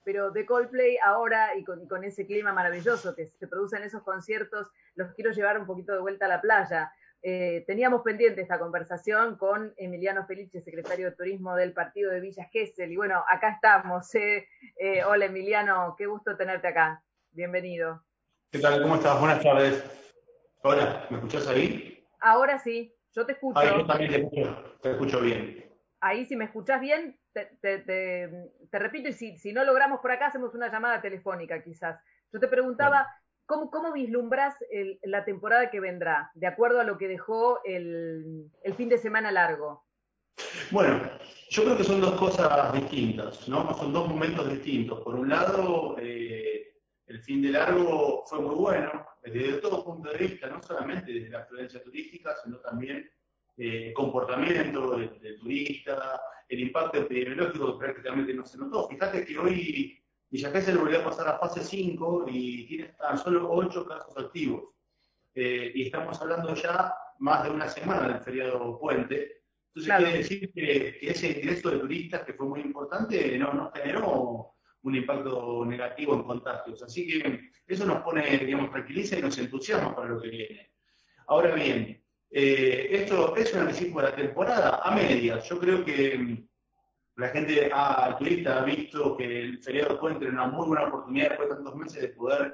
pero de Coldplay ahora y con ese clima maravilloso que se produce en esos conciertos, los quiero llevar un poquito de vuelta a la playa. Teníamos pendiente esta conversación con Emiliano Felice, secretario de Turismo del partido de Villa Gesell, y bueno, acá estamos. Hola Emiliano, qué gusto tenerte acá. Bienvenido. ¿Qué tal? ¿Cómo estás? Buenas tardes. Hola, ¿me escuchás ahí? Ahora sí, yo te Ay, yo escucho. también te escucho bien. Ahí si me escuchás bien, te repito, y si no logramos por acá, hacemos una llamada telefónica quizás. Yo te Bueno, preguntaba, ¿cómo vislumbrás la temporada que vendrá, de acuerdo a lo que dejó el fin de semana largo? Bueno, yo creo que son dos cosas distintas, ¿no? Son dos momentos distintos. Por un lado, el fin de largo fue muy bueno, desde todo punto de vista, no solamente desde la afluencia turística, sino también comportamiento del turista, el impacto epidemiológico que prácticamente no se notó. Fíjate que hoy Villa Gesell volvió a pasar a fase 5 y tiene tan solo 8 casos activos. Y estamos hablando ya más de una semana del feriado puente. Entonces quiere Claro. decir que ese ingreso de turistas, que fue muy importante, no generó un impacto negativo en contagios. Así que eso nos pone, digamos, tranquiliza y nos entusiasma para lo que viene. Ahora bien, esto es un anticipo de la temporada a medias. Yo creo que la gente, el turista ha visto que el feriado puente era una muy buena oportunidad después de tantos meses de poder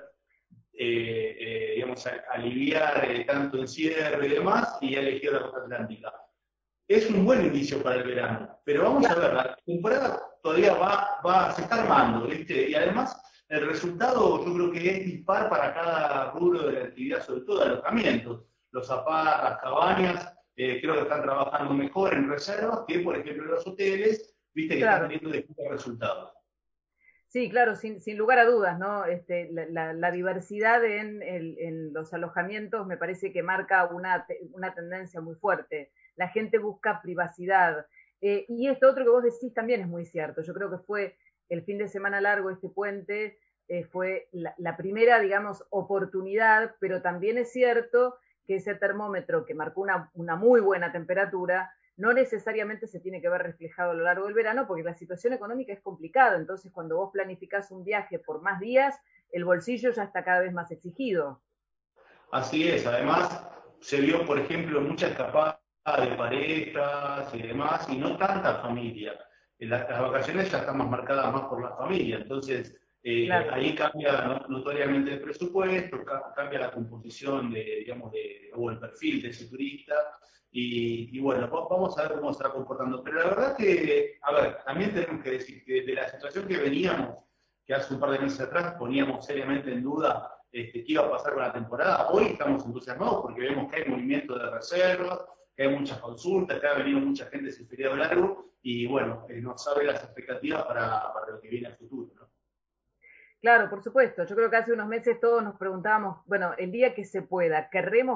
digamos, aliviar tanto encierro y demás, y ha elegido la costa atlántica. Es un buen inicio para el verano, pero vamos a ver, la temporada todavía se está armando, ¿viste? Y además el resultado yo creo que es dispar para cada rubro de la actividad, sobre todo de alojamientos. Los zapatos, las cabañas, creo que están trabajando mejor en reservas que, por ejemplo, los hoteles, ¿viste? Que están Claro. teniendo distintos resultados. Sí, claro, sin lugar a dudas, ¿no? La diversidad en los alojamientos me parece que marca una tendencia muy fuerte. La gente busca privacidad. Y esto otro que vos decís también es muy cierto. Yo creo que fue el fin de semana largo, este puente, fue la primera, digamos, oportunidad, pero también es cierto que ese termómetro que marcó una muy buena temperatura no necesariamente se tiene que ver reflejado a lo largo del verano, porque la situación económica es complicada. Entonces, cuando vos planificás un viaje por más días, el bolsillo ya está cada vez más exigido. Así es, además se vio, por ejemplo, mucha escapada de parejas y demás, y no tanta familia. Las vacaciones ya están más marcadas más por la familia, entonces Claro. ahí cambia notoriamente el presupuesto, cambia la composición digamos, o el perfil de ese turista, y bueno, vamos a ver cómo se va comportando. Pero la verdad que, a ver, también tenemos que decir que de la situación que veníamos, que hace un par de meses atrás poníamos seriamente en duda qué iba a pasar con la temporada. Hoy estamos entusiasmados porque vemos que hay movimiento de reservas, que hay muchas consultas, que ha venido mucha gente ese feriado largo y bueno, nos abre las expectativas para lo que viene al futuro, ¿no? Claro, por supuesto. Yo creo que hace unos meses todos nos preguntábamos, bueno, el día que se pueda,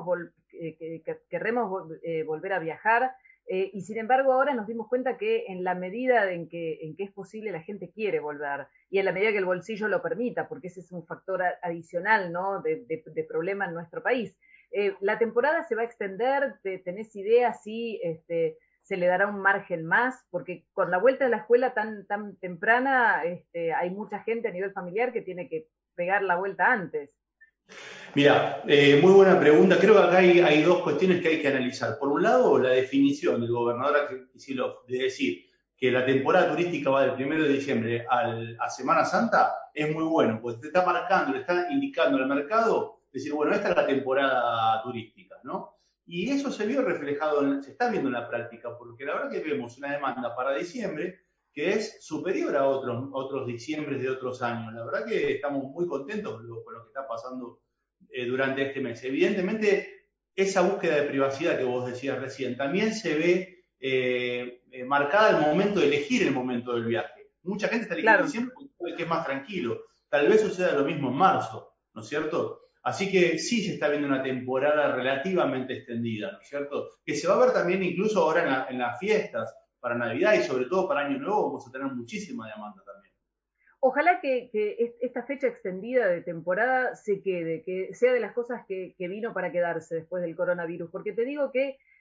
¿querremos volver a viajar? Y sin embargo ahora nos dimos cuenta que en la medida en que es posible la gente quiere volver y en la medida que el bolsillo lo permita, porque ese es un factor adicional, ¿no? de problema en nuestro país. La temporada se va a extender, ¿tenés idea si se le dará un margen más? Porque con la vuelta de la escuela tan temprana, hay mucha gente a nivel familiar que tiene que pegar la vuelta antes. Mira, muy buena pregunta. Creo que acá hay dos cuestiones que hay que analizar. Por un lado, la definición del gobernador Kicillof de decir que la temporada turística va del 1 de diciembre a Semana Santa es muy bueno, porque te está marcando, le está indicando al mercado, decir, bueno, esta es la temporada turística, ¿no? Y eso se vio reflejado, se está viendo en la práctica, porque la verdad que vemos una demanda para diciembre que es superior a otros diciembres de otros años. La verdad que estamos muy contentos con lo que está pasando durante este mes. Evidentemente, esa búsqueda de privacidad que vos decías recién también se ve marcada el momento de elegir el momento del viaje. Mucha gente está eligiendo Claro. diciembre porque sabe que es más tranquilo. Tal vez suceda lo mismo en marzo, ¿no es cierto? Así que sí se está viendo una temporada relativamente extendida, ¿no es cierto? Que se va a ver también incluso ahora en las fiestas para Navidad y sobre todo para Año Nuevo vamos a tener muchísima demanda también. Ojalá que esta fecha extendida de temporada se quede, que sea de las cosas que vino para quedarse después del coronavirus, porque te digo que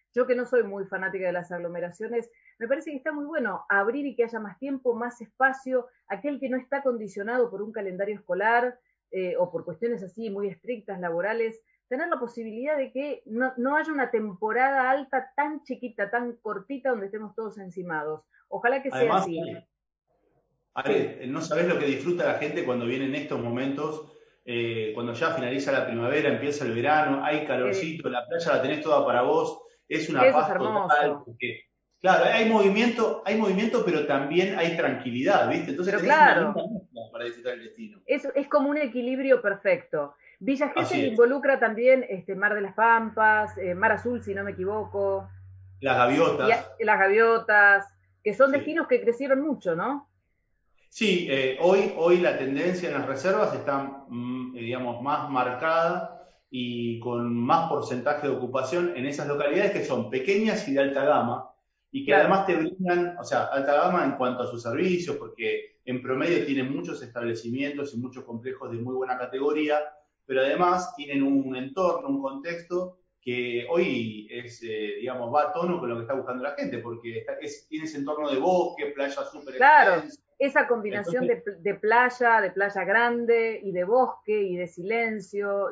Yo que no soy muy fanática de las aglomeraciones, me parece que está muy bueno abrir y que haya más tiempo, más espacio, aquel que no está condicionado por un calendario escolar o por cuestiones así muy estrictas laborales, tener la posibilidad de que no haya una temporada alta tan chiquita, tan cortita, donde estemos todos encimados. Ojalá que sea Además, así. Sí, Ale, no sabés lo que disfruta la gente cuando vienen estos momentos, cuando ya finaliza la primavera, empieza el verano, hay calorcito, la playa la tenés toda para vos, es una eso es paz total, hermoso. porque, claro, hay movimiento, pero también hay tranquilidad, ¿viste? Entonces Pero tenés una claro, linda mezcla para disfrutar el destino. es como un equilibrio perfecto. Villa Así Gesell es. involucra también Mar de las Pampas, Mar Azul, si no me equivoco, Las y gaviotas, las Gaviotas, que son sí. destinos que crecieron mucho, ¿no? Sí, hoy la tendencia en las reservas está, digamos, más marcada y con más porcentaje de ocupación en esas localidades que son pequeñas y de alta gama y que Claro, además te brindan, o sea, alta gama en cuanto a sus servicios, porque en promedio tienen muchos establecimientos y muchos complejos de muy buena categoría, pero además tienen un entorno, un contexto que hoy es, digamos, va a tono con lo que está buscando la gente, porque tiene ese entorno de bosque, playa súper claro. extensa. Esa combinación Entonces, de playa grande y de bosque y de silencio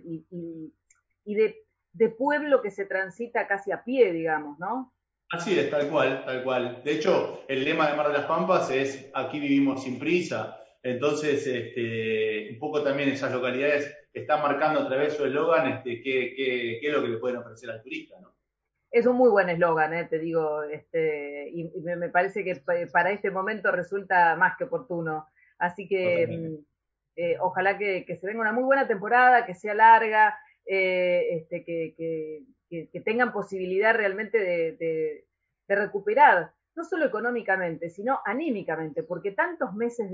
y de pueblo que se transita casi a pie, digamos, ¿no? así es, tal cual, tal cual. De hecho, el lema de Mar de las Pampas es aquí vivimos sin prisa. Entonces, un poco también esas localidades están marcando a través de su eslogan qué es lo que le pueden ofrecer al turista, ¿no? Es un muy buen eslogan, te digo, y me parece que para este momento resulta más que oportuno. Así que Totalmente. ojalá que se venga una muy buena temporada, que sea larga, que tengan posibilidad realmente de recuperar, no solo económicamente, sino anímicamente, porque tantos meses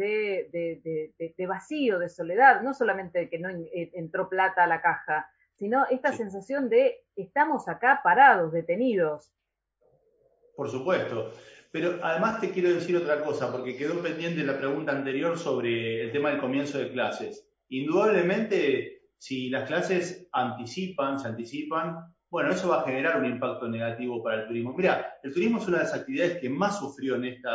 de vacío, de soledad, no solamente que no entró plata a la caja, sino esta Sí. sensación de estamos acá parados, detenidos. Por supuesto. Pero además te quiero decir otra cosa, porque quedó pendiente la pregunta anterior sobre el tema del comienzo de clases. Indudablemente, si las clases se anticipan, bueno, eso va a generar un impacto negativo para el turismo. Mira, el turismo es una de las actividades que más sufrió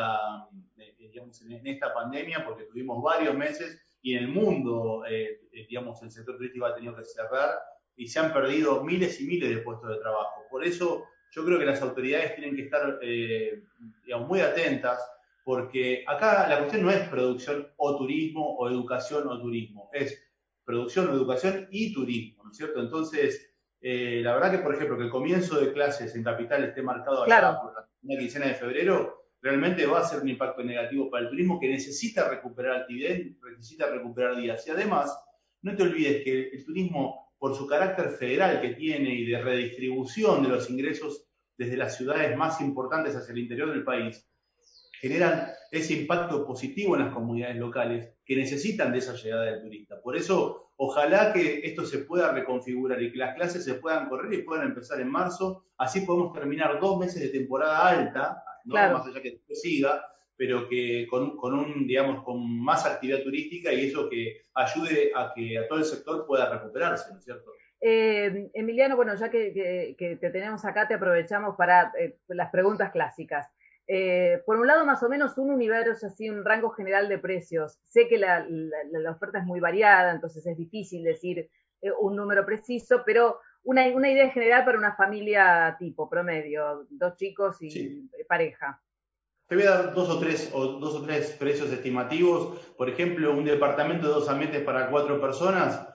digamos, en esta pandemia, porque tuvimos varios meses y en el mundo, digamos, el sector turístico ha tenido que cerrar y se han perdido miles y miles de puestos de trabajo. Por eso yo creo que las autoridades tienen que estar digamos, muy atentas, porque acá la cuestión no es producción o turismo, o educación o turismo, es producción, educación y turismo, ¿no es cierto? Entonces, la verdad que, por ejemplo, que el comienzo de clases en Capital esté marcado allá Claro, por la primera quincena de febrero, realmente va a ser un impacto negativo para el turismo que necesita recuperar actividad, necesita recuperar días. Y además, no te olvides que el turismo, por su carácter federal que tiene y de redistribución de los ingresos desde las ciudades más importantes hacia el interior del país, generan ese impacto positivo en las comunidades locales que necesitan de esa llegada del turista. Por eso, ojalá que esto se pueda reconfigurar y que las clases se puedan correr y puedan empezar en marzo. Así podemos terminar 2 meses de temporada alta, ¿no? Más claro. allá que después siga, pero que digamos, con más actividad turística y eso que ayude a que a todo el sector pueda recuperarse, ¿no es cierto? Emiliano, bueno, ya que te tenemos acá, te aprovechamos para las preguntas clásicas. Por un lado, más o menos un universo, así, un rango general de precios. Sé que la oferta es muy variada, entonces es difícil decir un número preciso, pero una idea general para una familia tipo, promedio, dos chicos Sí. y pareja. Te voy a dar dos o tres precios estimativos. Por ejemplo, un departamento de 2 ambientes para 4 personas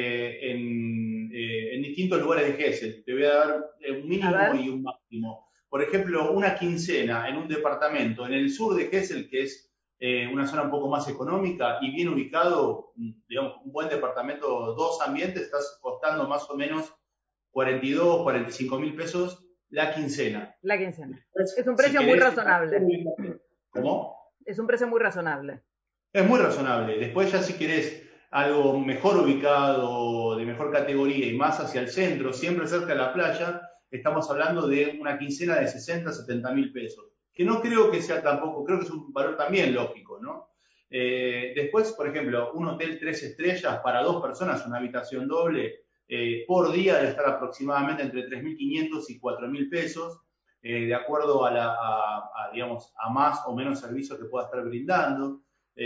en distintos lugares de Gesell. Te voy a dar un A mínimo ver, y un máximo. Por ejemplo, una quincena en un departamento en el sur de Gesell, que es una zona un poco más económica y bien ubicado, digamos, un buen departamento, 2 ambientes, estás costando más o menos 42, 45 mil pesos la quincena. la quincena. Es Después, un si precio muy querés una mejor razonable. ubicación, ¿cómo? Es un precio muy razonable. Es muy razonable. Después ya si querés algo mejor ubicado, de mejor categoría y más hacia el centro, siempre cerca de la playa, estamos hablando de una quincena de 60, 70 mil pesos. Que no creo que sea tampoco, creo que es un valor también lógico, ¿no? Después, por ejemplo, un hotel 3 estrellas para 2 personas, una habitación doble, por día debe estar aproximadamente entre 3.500 y 4.000 pesos, de acuerdo digamos, a más o menos servicios que pueda estar brindando.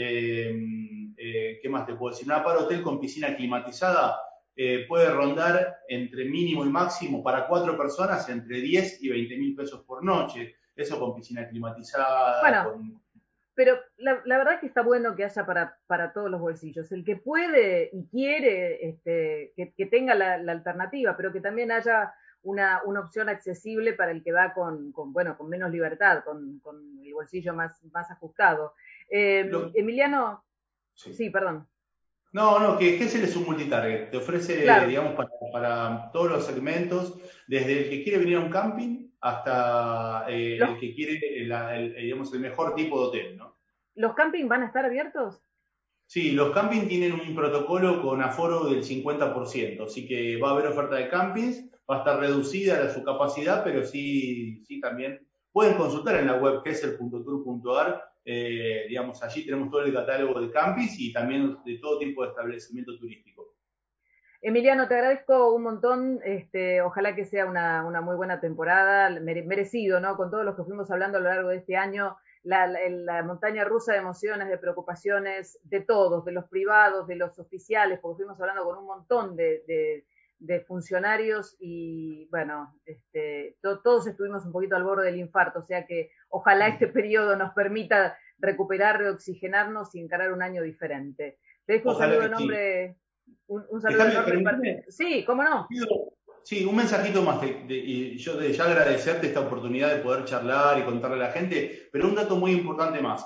¿Qué más te puedo decir? Una par hotel con piscina climatizada puede rondar entre mínimo y máximo para 4 personas entre 10 y 20.000 pesos por noche. Eso con piscina climatizada, Bueno, con... pero la verdad es que está bueno que haya para todos los bolsillos. El que puede y quiere que tenga la alternativa, pero que también haya una opción accesible para el que va bueno, con menos libertad, con el bolsillo más ajustado. Lo, Emiliano, sí. sí, perdón. No, que GESEL es un multitarget. Te ofrece, Claro, digamos, para todos los segmentos, desde el que quiere venir a un camping hasta ¿los, el que quiere, digamos, el mejor tipo de hotel, ¿no? los campings van a estar abiertos? Sí, los campings tienen un protocolo con aforo del 50%, así que va a haber oferta de campings, va a estar reducida su capacidad, pero sí también pueden consultar en la web gesel.tour.ar, digamos, allí tenemos todo el catálogo de campings y también de todo tipo de establecimiento turístico. Emiliano, te agradezco un montón. Ojalá que sea una muy buena temporada, merecido, ¿no? Con todos los que fuimos hablando a lo largo de este año, la montaña rusa de emociones, de preocupaciones, de todos, de los privados, de los oficiales, porque fuimos hablando con un montón de funcionarios y, bueno, todos estuvimos un poquito al borde del infarto, o sea que ojalá este periodo nos permita recuperar, reoxigenarnos y encarar un año diferente. Te dejo un Ojalá saludo que sí. enorme un saludo Déjame, enorme para... permíteme, Sí, cómo no. sí, un mensajito más, y yo de ya agradecerte esta oportunidad de poder charlar y contarle a la gente, pero un dato muy importante más.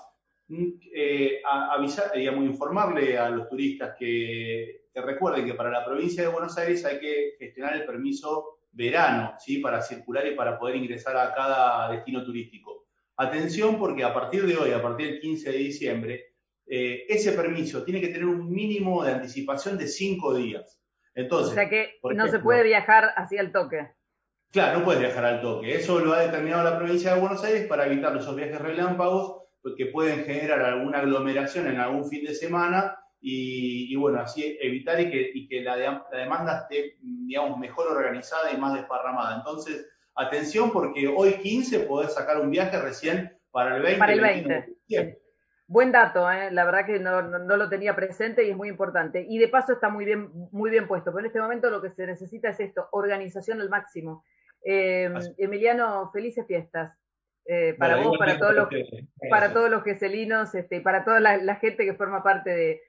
Avisar, digamos, informarle a los turistas que recuerden que para la provincia de Buenos Aires hay que gestionar el permiso verano, ¿sí? Para circular y para poder ingresar a cada destino turístico. Atención porque a partir de hoy, a partir del 15 de diciembre, ese permiso tiene que tener un mínimo de anticipación de 5 días. O Entonces, sea que por no se puede ejemplo, viajar así al toque. claro, no puedes viajar al toque. Eso lo ha determinado la provincia de Buenos Aires para evitar esos viajes relámpagos que pueden generar alguna aglomeración en algún fin de semana y bueno, así evitar y que la demanda esté, digamos, mejor organizada y más desparramada. Entonces, atención porque hoy 15 podés sacar un viaje recién para el 20 Para y el 21 de 20. diciembre. Buen dato, ¿eh? La verdad que no lo tenía presente y es muy importante. Y de paso está muy bien puesto, pero en este momento lo que se necesita es esto, organización al máximo. Así- Emiliano, felices fiestas para bueno, vos, igualmente para ustedes. para Gracias. todos los geselinos y para toda la gente que forma parte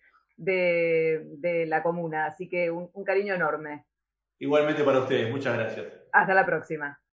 de la comuna. Así que un cariño enorme. Igualmente para ustedes. Muchas gracias. Hasta la próxima.